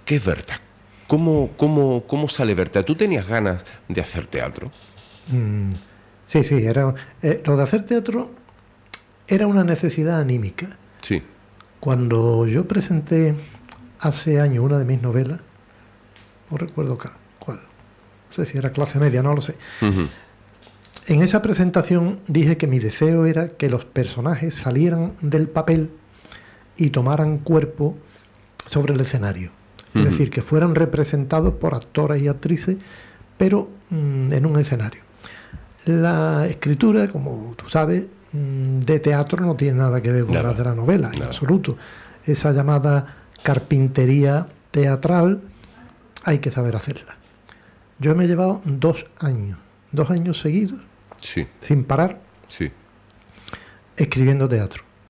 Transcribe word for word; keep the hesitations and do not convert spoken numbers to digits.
¿Qué es Berta? ¿Cómo, cómo, cómo sale Berta? ¿Tú tenías ganas de hacer teatro? Mm, sí, sí, era, eh, lo de hacer teatro era una necesidad anímica. Sí. Cuando yo presenté hace años una de mis novelas, no recuerdo cuál, no sé si era Clase Media, no lo sé. Uh-huh. En esa presentación dije que mi deseo era que los personajes salieran del papel y tomaran cuerpo sobre el escenario. Uh-huh. Es decir, que fueran representados por actores y actrices, pero mmm, en un escenario. La escritura, como tú sabes, mmm, de teatro no tiene nada que ver con nada, la de la novela, nada. En absoluto. Esa llamada carpintería teatral hay que saber hacerla. Yo me he llevado dos años, dos años seguidos, sí. sin parar, sí. escribiendo teatro.